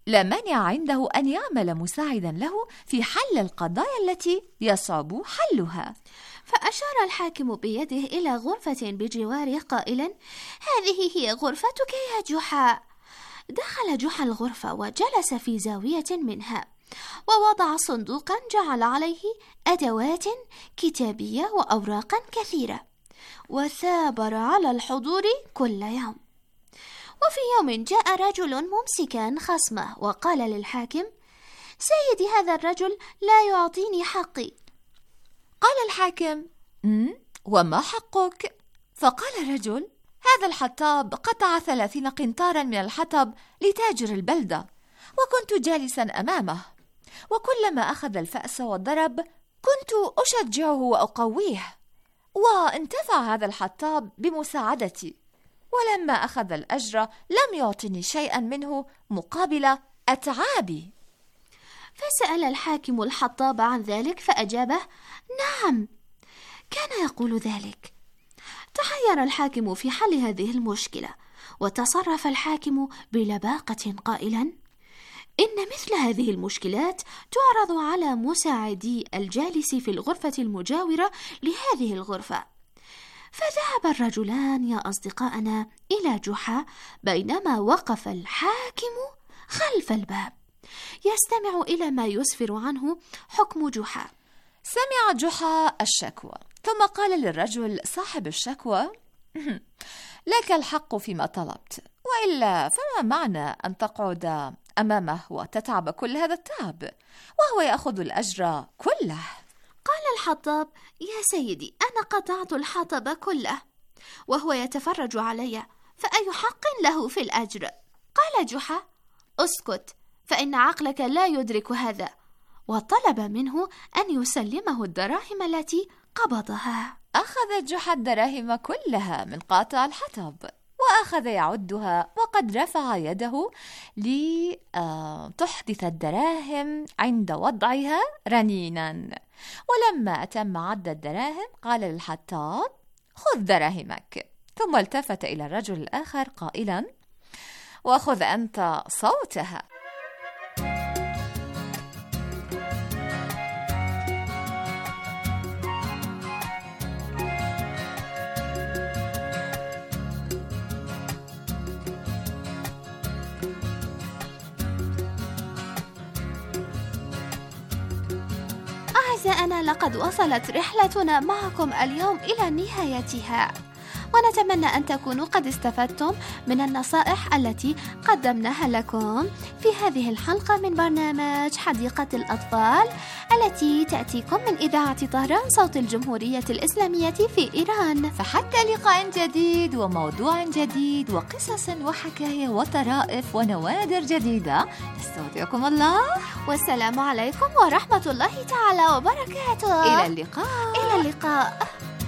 لا مانع عنده أن يعمل مساعدا له في حل القضايا التي يصعب حلها. فأشار الحاكم بيده إلى غرفة بجواره قائلا: هذه هي غرفتك يا جحا. دخل جحا الغرفة وجلس في زاوية منها، ووضع صندوقا جعل عليه أدوات كتابية وأوراقا كثيرة، وثابر على الحضور كل يوم. وفي يوم جاء رجل ممسكا خصمه وقال للحاكم: سيدي، هذا الرجل لا يعطيني حقي. قال الحاكم: وما حقك؟ فقال الرجل: هذا الحطاب قطع 30 قنطارا من الحطب لتاجر البلدة، وكنت جالسا أمامه، وكلما أخذ الفأس والضرب كنت أشجعه وأقويه، وانتفع هذا الحطاب بمساعدتي، ولما أخذ الأجر لم يعطني شيئا منه مقابل أتعابي. فسأل الحاكم الحطاب عن ذلك فأجابه: نعم، كان يقول ذلك. تحير الحاكم في حل هذه المشكلة، وتصرف الحاكم بلباقة قائلا: إن مثل هذه المشكلات تعرض على مساعدي الجالس في الغرفة المجاورة لهذه الغرفة. فذهب الرجلان يا أصدقائنا إلى جحا، بينما وقف الحاكم خلف الباب يستمع إلى ما يسفر عنه حكم جحا. سمع جحا الشكوى، ثم قال للرجل صاحب الشكوى: لك الحق فيما طلبت، وإلا فما معنى أن تقعد أمامه وتتعب كل هذا التعب وهو يأخذ الأجر كله؟ قال الحطاب: يا سيدي، أنا قطعت الحطب كله وهو يتفرج علي، فأي حق له في الأجر؟ قال جحا: اسكت، فإن عقلك لا يدرك هذا. وطلب منه أن يسلمه الدراهم التي قبضها. أخذ جحا الدراهم كلها من قاطع الحطب وأخذ يعدها، وقد رفع يده لتحدث الدراهم عند وضعها رنينا. ولما أتم عد الدراهم قال للحطاب: خذ دراهمك. ثم التفت إلى الرجل الآخر قائلا: وخذ أنت صوتها. أعزائنا، لقد وصلت رحلتنا معكم اليوم إلى نهايتها، ونتمنى أن تكونوا قد استفدتم من النصائح التي قدمناها لكم في هذه الحلقة من برنامج حديقة الأطفال التي تأتيكم من إذاعة طهران صوت الجمهورية الإسلامية في إيران. فحتى لقاء جديد وموضوع جديد وقصص وحكاية وطرائف ونوادر جديدة، استودعكم الله، والسلام عليكم ورحمة الله تعالى وبركاته. إلى اللقاء. إلى اللقاء.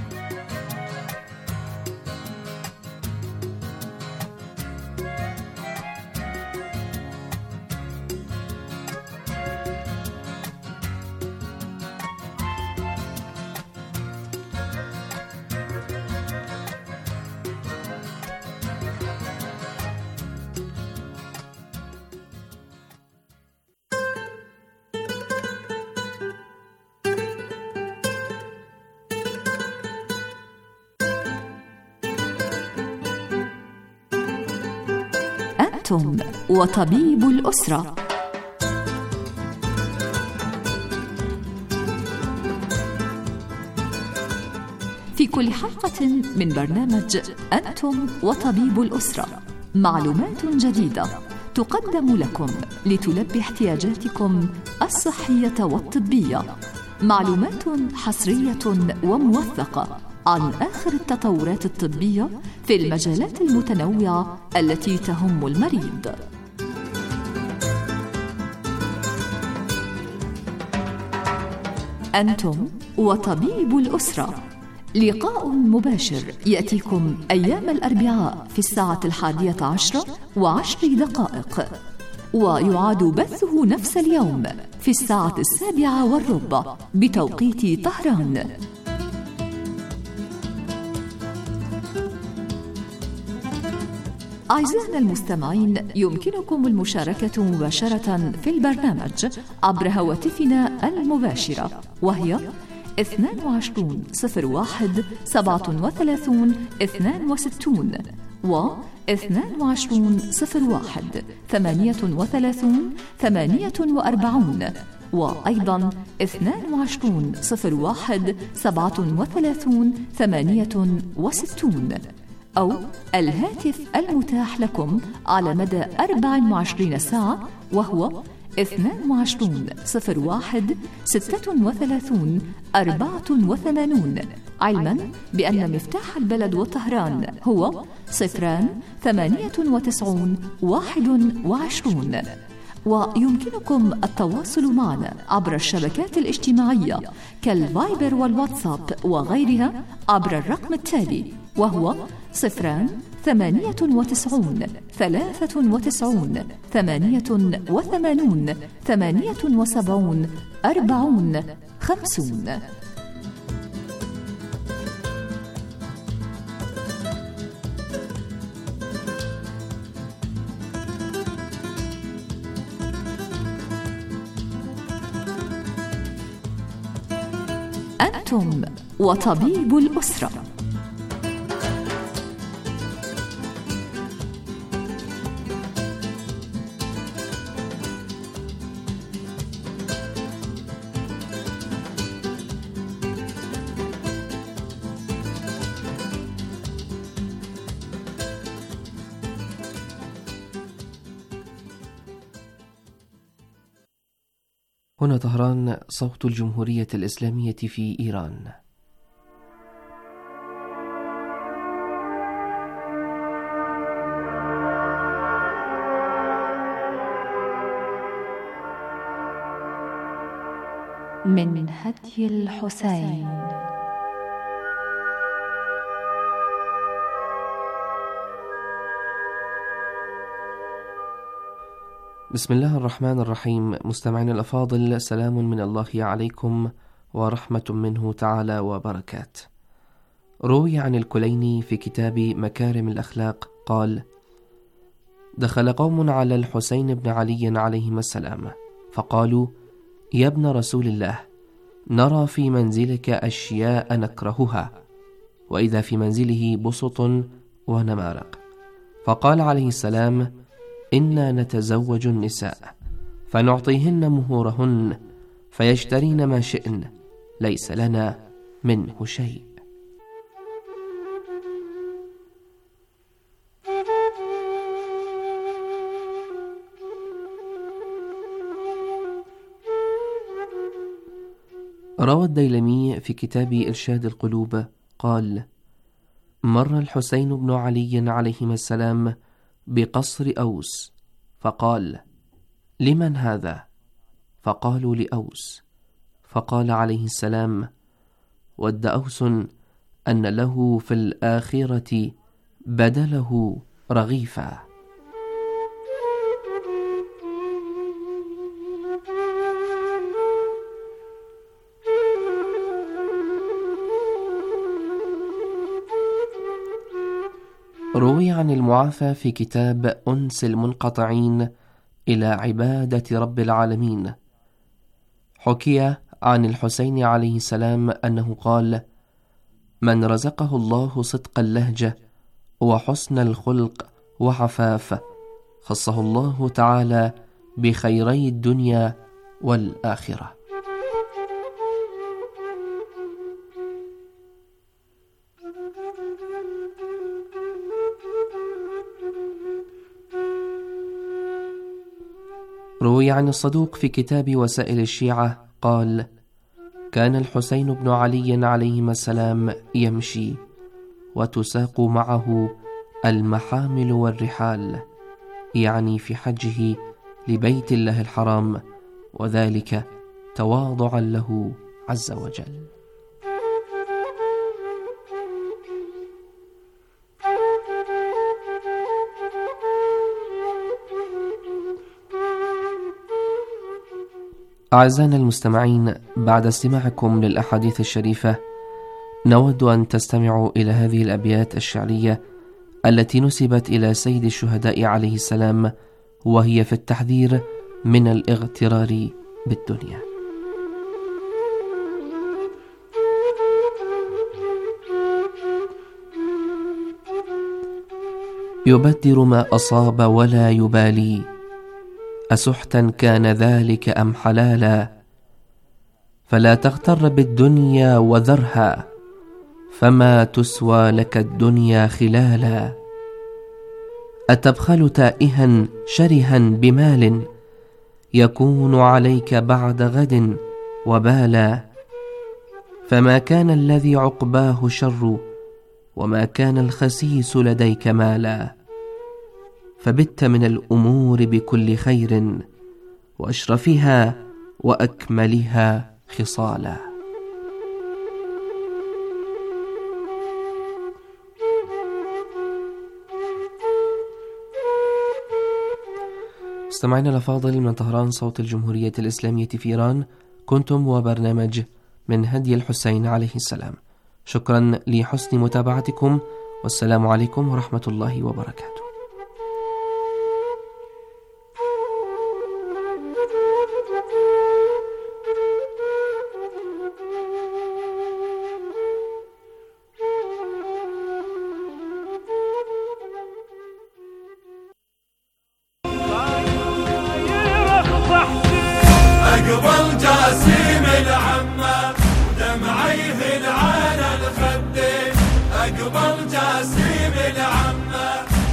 أنتم وطبيب الأسرة. في كل حلقة من برنامج أنتم وطبيب الأسرة معلومات جديدة تقدم لكم لتلبي احتياجاتكم الصحية والطبية، معلومات حصرية وموثقة عن آخر التطورات الطبية في المجالات المتنوعة التي تهم المريض. أنتم وطبيب الأسرة، لقاء مباشر يأتيكم أيام الأربعاء في الساعة 11:10 ويعاد بثه نفس اليوم في الساعة 7:15 بتوقيت طهران. أعزائنا المستمعين، يمكنكم المشاركة مباشرة في البرنامج عبر هواتفنا المباشرة، وهي 22 01 37 62 و 22 01 38 48 وأيضا 22 01 37 68 أو الهاتف المتاح لكم على مدى 24 ساعة، وهو 22 01 36 84، علما بأن مفتاح البلد وطهران هو 098 21. ويمكنكم التواصل معنا عبر الشبكات الاجتماعية كالفايبر والواتساب وغيرها عبر الرقم التالي، وهو 98 93 88 78 40 50. أنتم وطبيب الأسرة. هنا طهران، صوت الجمهورية الإسلامية في إيران. من هدي الحسين. بسم الله الرحمن الرحيم. مستمعين الأفاضل، سلام من الله عليكم ورحمة منه تعالى وبركات. روي عن الكليني في كتاب مكارم الأخلاق قال: دخل قوم على الحسين بن علي عليهما السلام فقالوا: يا ابن رسول الله، نرى في منزلك أشياء نكرهها، وإذا في منزله بسط ونمارق. فقال عليه السلام: إنا نتزوج النساء فنعطيهن مهورهن فيشترين ما شئن، ليس لنا منه شيء. روى الديلمي في كتاب إرشاد القلوب قال: مر الحسين بن علي عليهما السلام بقصر أوس فقال: لمن هذا؟ فقالوا: لأوس. فقال عليه السلام: ود أوس أن له في الآخرة بدله رغيفا. روي عن المعافى في كتاب أنس المنقطعين إلى عبادة رب العالمين، حكي عن الحسين عليه السلام أنه قال: من رزقه الله صدق اللهجة وحسن الخلق وعفاف، خصه الله تعالى بخيري الدنيا والآخرة. روي عن الصدوق في كتاب وسائل الشيعة قال: كان الحسين بن علي عليهما السلام يمشي وتساق معه المحامل والرحال، يعني في حجه لبيت الله الحرام، وذلك تواضعا له عز وجل. أعزائنا المستمعين، بعد استماعكم للأحاديث الشريفة نود أن تستمعوا إلى هذه الأبيات الشعرية التي نسبت إلى سيد الشهداء عليه السلام، وهي في التحذير من الاغترار بالدنيا. يبدر ما أصاب ولا يبالي، أسحتا كان ذلك أم حلالا، فلا تغتر بالدنيا وذرها، فما تسوى لك الدنيا خلالا. أتبخل تائها شرها بمال، يكون عليك بعد غد وبالا، فما كان الذي عقباه شر، وما كان الخسيس لديك مالا، فبت من الأمور بكل خير، وأشرفها وأكملها خصالا. استمعنا الأفاضل من طهران صوت الجمهورية الإسلامية في إيران، كنتم وبرنامج من هدي الحسين عليه السلام. شكرا لحسن متابعتكم، والسلام عليكم ورحمة الله وبركاته. أقبل جاسم العمة ودمعيه على الخدين، أقبل جاسم العمة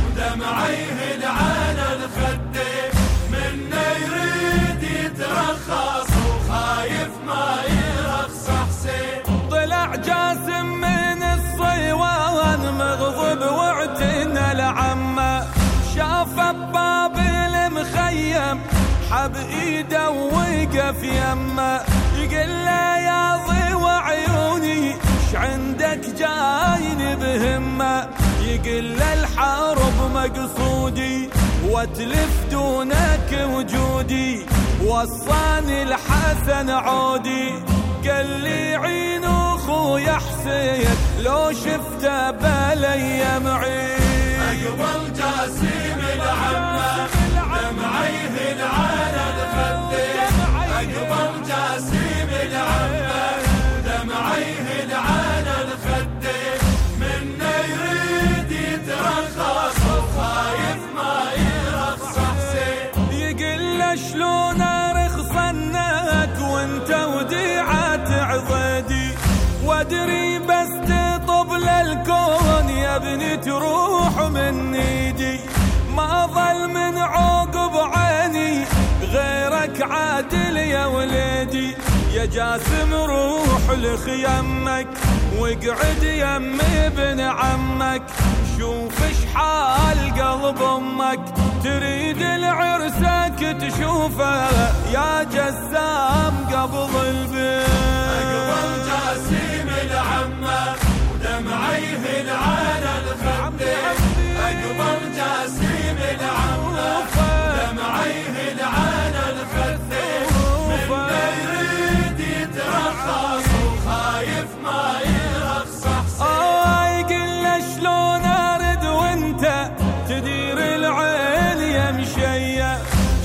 ودمعيه على الخدين، منه يريد يترخص وخايف ما يرخص حسين. طلع جاسم من الصيوان مغضب واعتنى العمة، شاف باب المخيم حب ايده ووقف يمه، يقول له يا ضوى عيوني ش عندك جاين بهمه، يقول له الحرب مقصودي واتلف دونك وجودي، وصاني الحسن عودي قال لي عين اخويا حسين لو شفته بالايام عين. اقبل جاسم العمه دمعيه على الخدين، أقبل جاسم العمة دمعيه على الخدين، منه يريد يترخص وخايف ما يرخص حسين. يقول له شلون ارخص انك وانت وديعة عضدي، وادري بس تطب للكون يا ابني تروح من ايدي، ما ظل من عقب عيني غيرك عادل يا وليدي، يا جاسم روح لخيمك واقعد يم ابن عمك، شوف شحال قلب امك تريد العرسك تشوفه يا جسام قبل البيت. اقبل جاسم العمه ودمعيه على الخدين، اقبل جاسم العمه دمعيه على الخدين، منه يريد يترخص وخايف ما يرخص حسين. يقول له شلون ارد وانت تدير العين يا مشيه،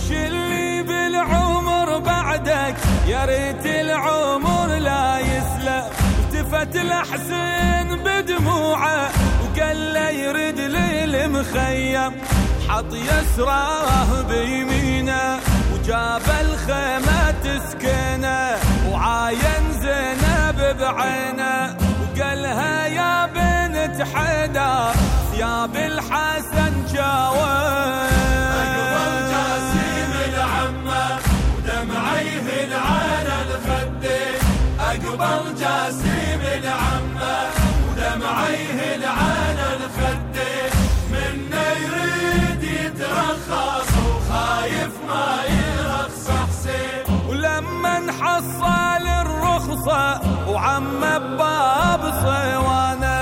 شلي بالعمر بعدك يا ريت العمر لا يسلى. التفت لحسين بدموعه وقال له يرد للمخيم، حط يسراه بيمينه وجاب الخيمة تسكنه، وعاين زينب بعينه وقالها يا بنت حيدر ثياب الحسن جاوين. اقبل جاسم العمه ودمعيه على الخدين، اقبل جاسم العمه ودمعيه على الخدين، منه يريد يترخص وخايف ما يرخص حسين. ولما نحصل الرخصة وعم باب صيوانه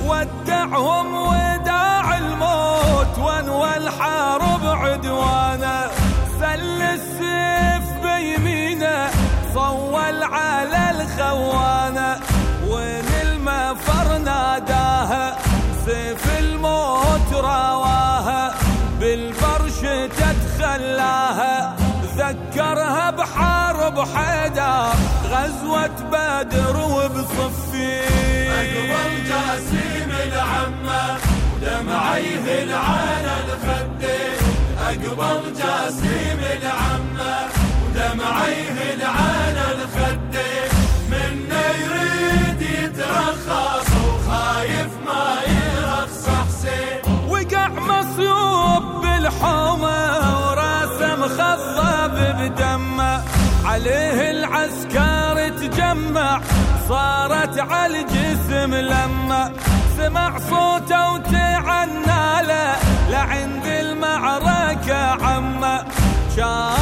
ودعهم وداع الموت وانوى الحرب عدوانه، سل السيف بيمينه صول على الخوانه، وين المفر ناداها سيف الموت ابو حيدر غزوة بدر وبصفين. اقبل جاسم العمة ودمعيه العانى الخدين. اقبل جاسم العمة ودمعيه العانى الخدين. منه يريد يترخص وخايف ما يرخص حسين. وقع مصيوب بالحومة وراسه مخضب بدمه. عليه العسكر تجمع صارت على الجسم لما سمع صوته وتعنى له لعند المعركة عمه.